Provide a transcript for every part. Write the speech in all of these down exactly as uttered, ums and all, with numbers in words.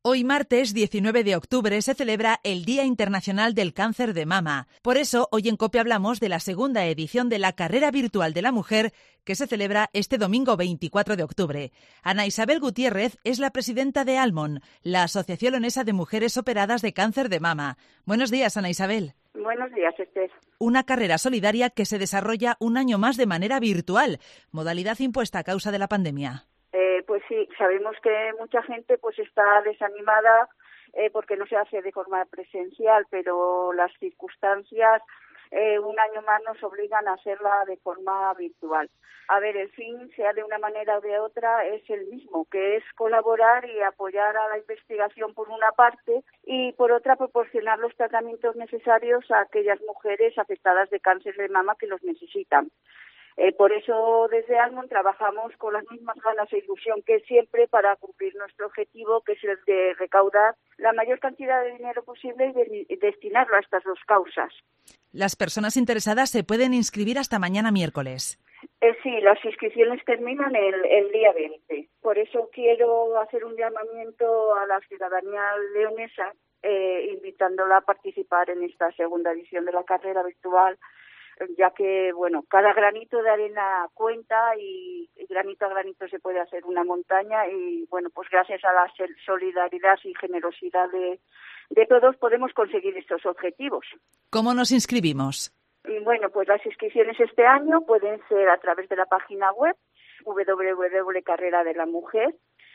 Hoy martes diecinueve de octubre se celebra el Día Internacional del Cáncer de Mama. Por eso, hoy en COPE hablamos de la segunda edición de la Carrera Virtual de la Mujer que se celebra este domingo veinticuatro de octubre. Ana Isabel Gutiérrez es la presidenta de Almon, la Asociación Leonesa de Mujeres Operadas de Cáncer de Mama. Buenos días, Ana Isabel. Buenos días, Esther. Una carrera solidaria que se desarrolla un año más de manera virtual, modalidad impuesta a causa de la pandemia. Eh, pues sí, sabemos que mucha gente pues está desanimada eh, porque no se hace de forma presencial, pero las circunstancias eh, un año más nos obligan a hacerla de forma virtual. A ver, el fin, sea de una manera o de otra, es el mismo, que es colaborar y apoyar a la investigación por una parte y por otra proporcionar los tratamientos necesarios a aquellas mujeres afectadas de cáncer de mama que los necesitan. Eh, por eso desde Almon trabajamos con las mismas ganas e ilusión que siempre para cumplir nuestro objetivo, que es el de recaudar la mayor cantidad de dinero posible y de, de destinarlo a estas dos causas. Las personas interesadas se pueden inscribir hasta mañana miércoles. Eh, sí, las inscripciones terminan el, el día veinte. Por eso quiero hacer un llamamiento a la ciudadanía leonesa, eh, invitándola a participar en esta segunda edición de la carrera virtual, ya que, bueno, cada granito de arena cuenta y granito a granito se puede hacer una montaña y, bueno, pues gracias a la solidaridad y generosidad de, de todos podemos conseguir estos objetivos. ¿Cómo nos inscribimos? Y bueno, pues las inscripciones este año pueden ser a través de la página web doble u doble u doble u punto carrera de la mujer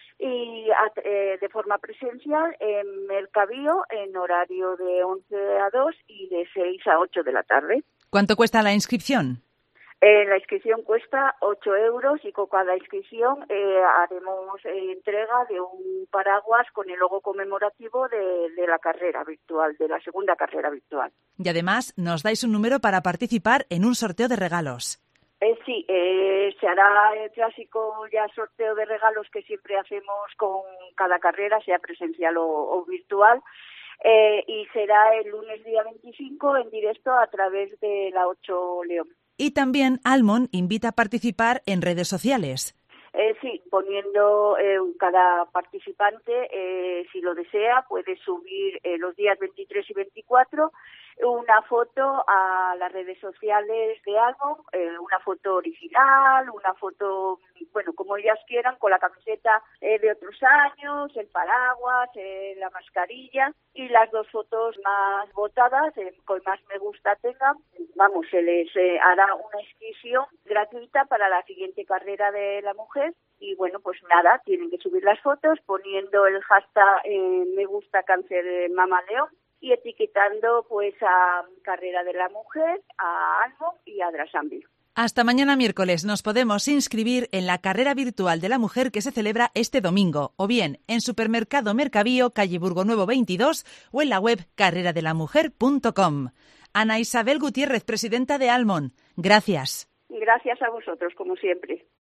y eh, de forma presencial en Mercabío en horario de once a dos y de seis a ocho de la tarde. ¿Cuánto cuesta la inscripción? Eh, la inscripción cuesta ocho euros y con cada inscripción eh, haremos eh, entrega de un paraguas con el logo conmemorativo de, de la carrera virtual, de la segunda carrera virtual. Y además nos dais un número para participar en un sorteo de regalos. Eh, sí, eh, se hará el clásico ya sorteo de regalos que siempre hacemos con cada carrera, sea presencial o, o virtual. Eh, y será el lunes día veinticinco en directo a través de la ocho León. Y también Almon invita a participar en redes sociales. Eh, sí, poniendo eh, cada participante, eh, si lo desea, puede subir eh, los días veintitrés y veinticuatro una foto a las redes sociales de Almon, eh, una foto original, una foto, bueno, como ellas quieran, con la camiseta eh, de otros años, el paraguas, eh, la mascarilla y las dos fotos más votadas, eh, con más me gusta tengan, vamos, se les eh, hará una inscripción gratuita para la siguiente carrera de la mujer. Y bueno, pues nada, tienen que subir las fotos poniendo el hashtag eh, me gusta cáncer de mama León y etiquetando pues a Carrera de la Mujer, a Almon y a Drasambil. Hasta mañana miércoles nos podemos inscribir en la Carrera Virtual de la Mujer que se celebra este domingo, o bien en Supermercado Mercabío, calle Burgo Nuevo veintidós, o en la web carrera de la mujer punto com. Ana Isabel Gutiérrez, presidenta de Almon, gracias. Gracias a vosotros, como siempre.